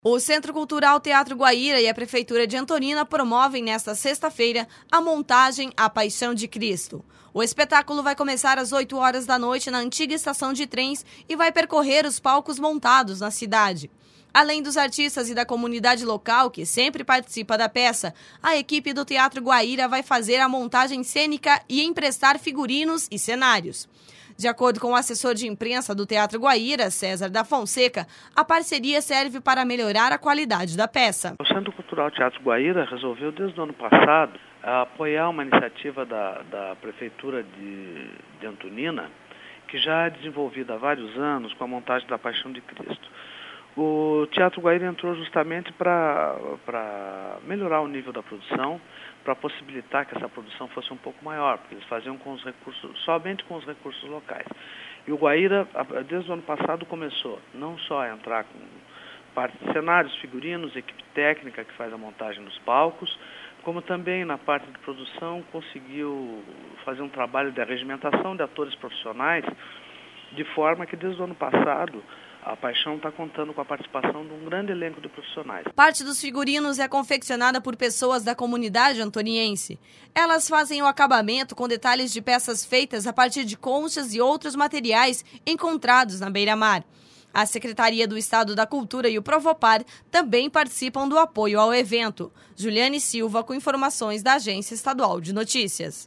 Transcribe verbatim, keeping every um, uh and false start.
O Centro Cultural Teatro Guaíra e a Prefeitura de Antonina promovem nesta sexta-feira a montagem A Paixão de Cristo. O espetáculo vai começar às oito horas da noite na antiga estação de trens e vai percorrer os palcos montados na cidade. Além dos artistas e da comunidade local, que sempre participa da peça, a equipe do Teatro Guaíra vai fazer a montagem cênica e emprestar figurinos e cenários. De acordo com o assessor de imprensa do Teatro Guaíra, César da Fonseca, a parceria serve para melhorar a qualidade da peça. O Centro Cultural Teatro Guaíra resolveu, desde o ano passado, apoiar uma iniciativa da, da Prefeitura de, de Antonina, que já é desenvolvida há vários anos com a montagem da Paixão de Cristo. O Teatro Guaíra entrou justamente para para melhorar o nível da produção, para possibilitar que essa produção fosse um pouco maior, porque eles faziam com os recursos, somente com os recursos locais. E o Guaíra, desde o ano passado, começou não só a entrar com parte de cenários, figurinos, equipe técnica que faz a montagem dos palcos, como também na parte de produção conseguiu fazer um trabalho de arregimentação de atores profissionais, de forma que desde o ano passado a Paixão está contando com a participação de um grande elenco de profissionais. Parte dos figurinos é confeccionada por pessoas da comunidade antoniense. Elas fazem o acabamento com detalhes de peças feitas a partir de conchas e outros materiais encontrados na beira-mar. A Secretaria do Estado da Cultura e o Provopar também participam do apoio ao evento. Juliane Silva com informações da Agência Estadual de Notícias.